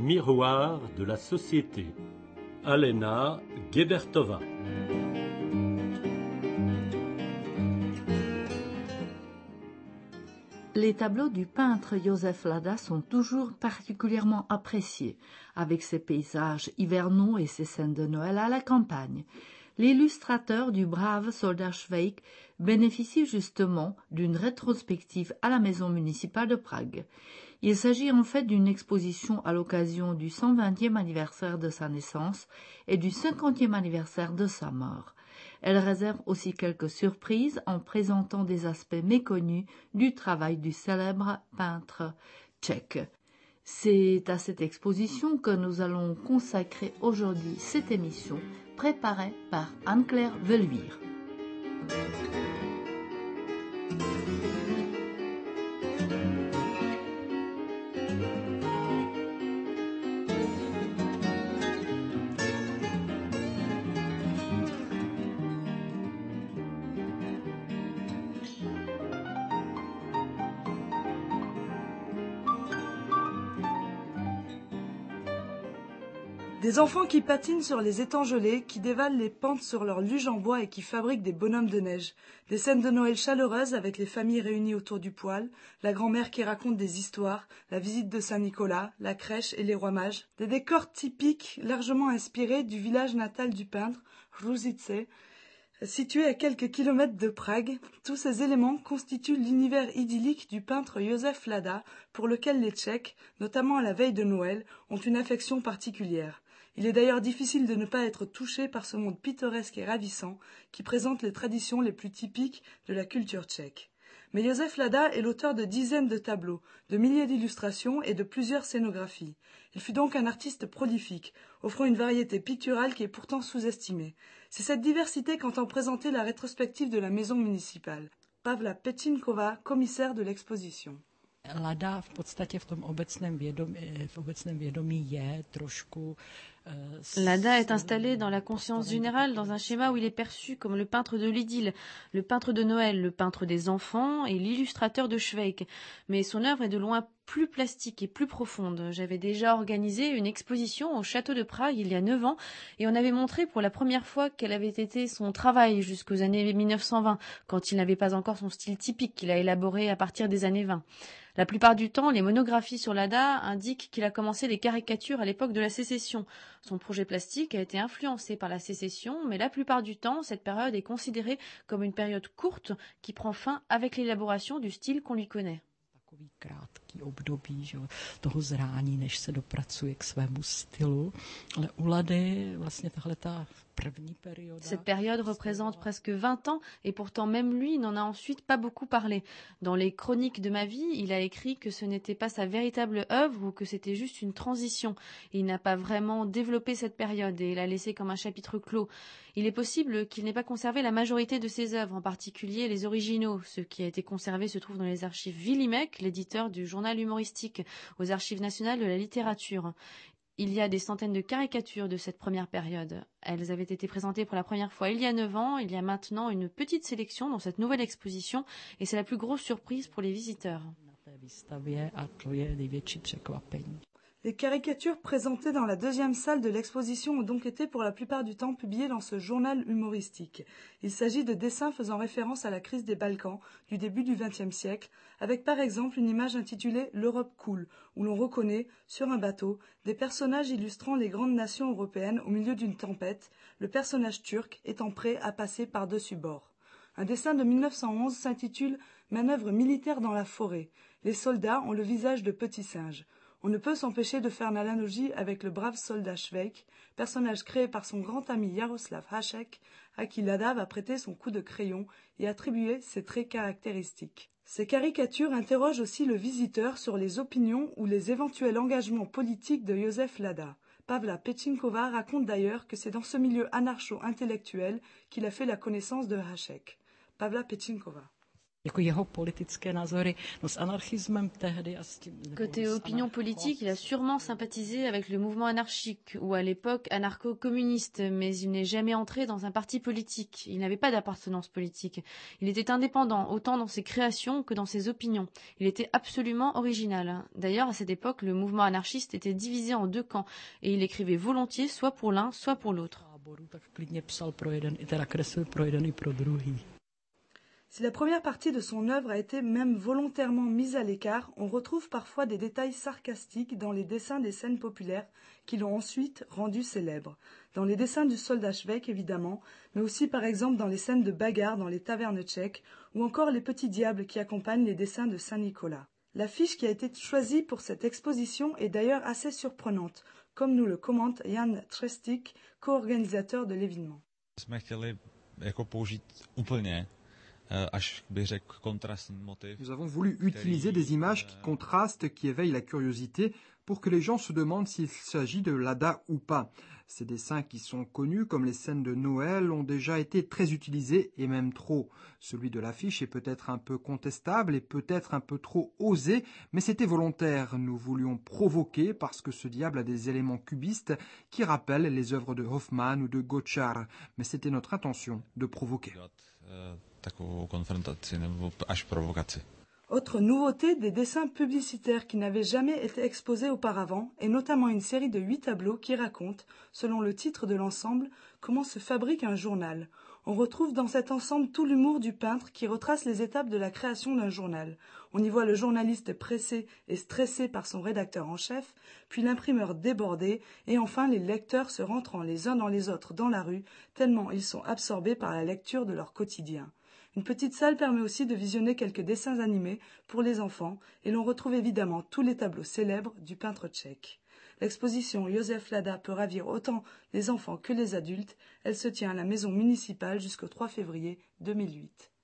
miroir de la société. Alena Gebertova. Les tableaux du peintre Józef Lada sont toujours particulièrement appréciés, avec ses paysages hivernaux et ses scènes de Noël à la campagne. L'illustrateur du brave soldat Švejk bénéficie justement d'une rétrospective à la maison municipale de Prague. Il s'agit en fait d'une exposition à l'occasion du 120e anniversaire de sa naissance et du 50e anniversaire de sa mort. Elle réserve aussi quelques surprises en présentant des aspects méconnus du travail du célèbre peintre tchèque. C'est à cette exposition que nous allons consacrer aujourd'hui cette émission préparée par Anne-Claire Veluire. Des enfants qui patinent sur les étangs gelés, qui dévalent les pentes sur leurs luges en bois et qui fabriquent des bonhommes de neige. Des scènes de Noël chaleureuses avec les familles réunies autour du poêle, la grand-mère qui raconte des histoires, la visite de Saint-Nicolas, la crèche et les rois mages. Des décors typiques largement inspirés du village natal du peintre, Růžice, situé à quelques kilomètres de Prague. Tous ces éléments constituent l'univers idyllique du peintre Józef Lada, pour lequel les Tchèques, notamment à la veille de Noël, ont une affection particulière. Il est d'ailleurs difficile de ne pas être touché par ce monde pittoresque et ravissant qui présente les traditions les plus typiques de la culture tchèque. Mais Józef Lada est l'auteur de dizaines de tableaux, de milliers d'illustrations et de plusieurs scénographies. Il fut donc un artiste prolifique, offrant une variété picturale qui est pourtant sous-estimée. C'est cette diversité qu'entend présenter la rétrospective de la maison municipale. Pavla Petříčková, commissaire de l'exposition. Lada v podstatě v tom obecném vědomí je trošku. Lada est installé dans la conscience générale dans un schéma où il est perçu comme le peintre de l'idylle, le peintre de Noël, le peintre des enfants et l'illustrateur de Švejk. Mais son œuvre est de loin plus plastique et plus profonde. J'avais déjà organisé une exposition au château de Prague il y a 9 ans et on avait montré pour la première fois quel avait été son travail jusqu'aux années 1920, quand il n'avait pas encore son style typique qu'il a élaboré à partir des années 20. La plupart du temps, les monographies sur Lada indiquent qu'il a commencé les caricatures à l'époque de la Sécession. Son projet plastique a été influencé par la Sécession, mais la plupart du temps, cette période est considérée comme une période courte qui prend fin avec l'élaboration du style qu'on lui connaît. Takový krátký období, že, toho zrání, než se dopracuje k svému stylu. Ale u Lady vlastně tahle ta první période. Cette période représente presque 20 ans et pourtant même lui n'en a ensuite pas beaucoup parlé. Dans les chroniques de ma vie, il a écrit que ce n'était pas sa véritable œuvre ou que c'était juste une transition. Il n'a pas vraiment développé cette période et l'a laissée comme un chapitre clos. Il est possible qu'il n'ait pas conservé la majorité de ses œuvres, en particulier les originaux. Ce qui a été conservé se trouve dans les archives Willimek, l'éditeur du journal humoristique, aux archives nationales de la littérature. Il y a des centaines de caricatures de cette première période. Elles avaient été présentées pour la première fois il y a 9 ans. Il y a maintenant une petite sélection dans cette nouvelle exposition et c'est la plus grosse surprise pour les visiteurs. Les caricatures présentées dans la deuxième salle de l'exposition ont donc été pour la plupart du temps publiées dans ce journal humoristique. Il s'agit de dessins faisant référence à la crise des Balkans du début du XXe siècle, avec par exemple une image intitulée « L'Europe coule », où l'on reconnaît, sur un bateau, des personnages illustrant les grandes nations européennes au milieu d'une tempête, le personnage turc étant prêt à passer par-dessus bord. Un dessin de 1911 s'intitule « Manœuvre militaire dans la forêt ». Les soldats ont le visage de petits singes. On ne peut s'empêcher de faire une analogie avec le brave soldat Švejk, personnage créé par son grand ami Jaroslav Hašek, à qui Lada va prêter son coup de crayon et attribuer ses traits caractéristiques. Ces caricatures interrogent aussi le visiteur sur les opinions ou les éventuels engagements politiques de Józef Lada. Pavla Petříčková raconte d'ailleurs que c'est dans ce milieu anarcho-intellectuel qu'il a fait la connaissance de Hašek. Pavla Petříčková. Côté opinion politique, il a sûrement sympathisé avec le mouvement anarchique, ou à l'époque anarcho-communiste, mais il n'est jamais entré dans un parti politique. Il n'avait pas d'appartenance politique. Il était indépendant, autant dans ses créations que dans ses opinions. Il était absolument original. D'ailleurs, à cette époque, le mouvement anarchiste était divisé en deux camps, et il écrivait volontiers soit pour l'un, soit pour l'autre. Si la première partie de son œuvre a été même volontairement mise à l'écart, on retrouve parfois des détails sarcastiques dans les dessins des scènes populaires qui l'ont ensuite rendu célèbre. Dans les dessins du soldat Švejk évidemment, mais aussi par exemple dans les scènes de bagarre dans les tavernes tchèques ou encore les petits diables qui accompagnent les dessins de Saint-Nicolas. L'affiche qui a été choisie pour cette exposition est d'ailleurs assez surprenante, comme nous le commente Jan Třestík, co-organisateur de l'événement. Nous avons voulu utiliser des images qui contrastent, qui éveillent la curiosité pour que les gens se demandent s'il s'agit de Lada ou pas. Ces dessins qui sont connus comme les scènes de Noël ont déjà été très utilisés et même trop. Celui de l'affiche est peut-être un peu contestable et peut-être un peu trop osé, mais c'était volontaire. Nous voulions provoquer parce que ce diable a des éléments cubistes qui rappellent les œuvres de Hoffmann ou de Gottschalk, mais c'était notre intention de provoquer. Autre nouveauté, des dessins publicitaires qui n'avaient jamais été exposés auparavant, et notamment une série de 8 tableaux qui racontent, selon le titre de l'ensemble, comment se fabrique un journal. On retrouve dans cet ensemble tout l'humour du peintre qui retrace les étapes de la création d'un journal. On y voit le journaliste pressé et stressé par son rédacteur en chef, puis l'imprimeur débordé, et enfin les lecteurs se rentrant les uns dans les autres dans la rue, tellement ils sont absorbés par la lecture de leur quotidien. Une petite salle permet aussi de visionner quelques dessins animés pour les enfants et l'on retrouve évidemment tous les tableaux célèbres du peintre tchèque. L'exposition Josef Lada peut ravir autant les enfants que les adultes. Elle se tient à la maison municipale jusqu'au 3 février 2008.